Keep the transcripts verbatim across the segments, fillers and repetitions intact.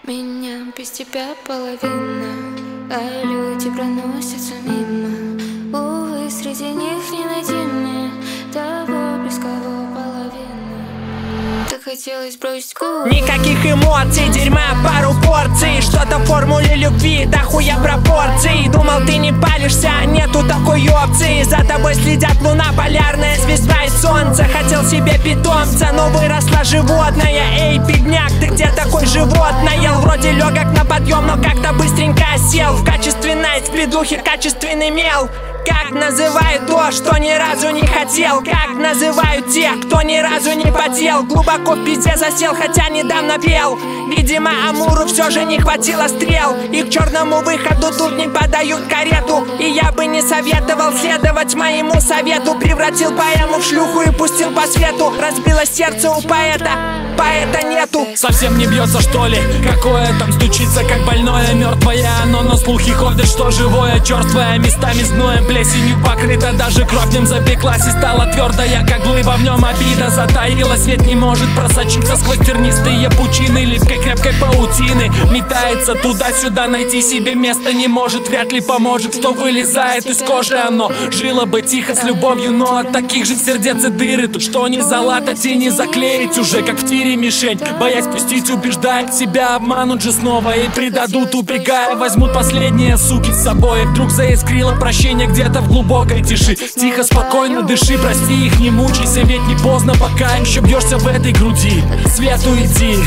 Меня без тебя половина, а люди проносятся мимо. Увы, среди них не найти мне того близкого половины. Так хотелось бросить курить. Никаких эмоций, дерьма, пару порций. Что-то в формуле любви, да хуя пропорций. Думал, ты не палишься, нету такой опции. За тобой следят луна, полярная звезда и солнце. Хотел себе питомца, но выросла животное. Эй, бедняк, ты где такой живот наел? Вроде легок на подъем, но как-то быстренько сел. В качестве найт, в пидухе качественный мел. Как называют то, что ни разу не хотел? Как называют тех, кто ни разу не потел? Глубоко в пизде засел, хотя недавно пел. Видимо, Амуру все же не хватило стрел, и к черному выходу тут не подают карету. И я бы не советовал следовать моему совету. Превратил поэму в шлюху и пустил по свету. Разбилось сердце у поэта, поэта нету. Совсем не бьется, что ли? Какое там стучится, как больное, мертвое оно. Но слухи ходят, что живое, черствое, местами с гноем, плесенью покрыто. Даже кровь в нем запеклась и стала твердая, как глыба. В нем обида затаилась, свет не может просочиться сквозь тернистые пучины липкой крепкой паутины. Метается туда-сюда, найти себе место не может. Вряд ли поможет, что вылезает из кожи оно. Жило бы тихо с любовью, но от таких же сердец и дыры. Тут что не залатать и не заклеить уже, как в тире мишень. Боясь пустить, убеждает себя, обманут же снова и предадут, убегая. Возьмут последние суки с собой, и вдруг заискрило прощение где-то в глубокой тиши. Тихо, спокойно дыши, прости их, не мучайся, ведь не поздно, пока еще бьешься в этой груди. К свету иди.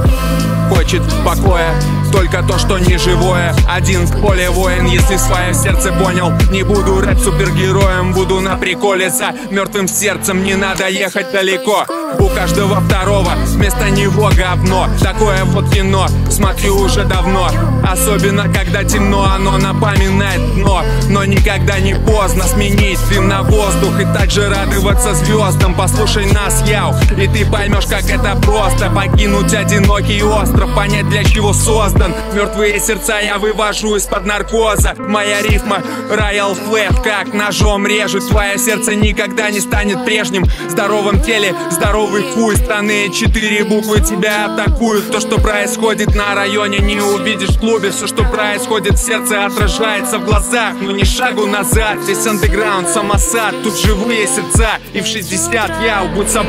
Хочет покоя только то, что не живое. Один в поле воин, если свое сердце понял. Не буду рэп-супергероем, буду на приколе. За мертвым сердцем не надо ехать далеко. У каждого второго вместо него говно. Такое вот кино смотрю уже давно. Особенно когда темно, оно напоминает дно. Но никогда не поздно сменить дым на воздух и также радоваться звездам. Послушай нас, яу, и ты поймешь, как это просто покинуть одинокий остров, понять, для чего создан. Мертвые сердца я вывожу из-под наркоза. Моя рифма Royal Flat, как ножом режет. Твое сердце никогда не станет прежним. В здоровом теле здоровый хуй. Страны четыре буквы тебя атакуют. То, что происходит на районе, не увидишь в клубе. Все, что происходит в сердце, отражается в глазах. Но ни шагу назад, здесь андеграунд, самосад. Тут живые сердца, и в шестьдесят я будь собой.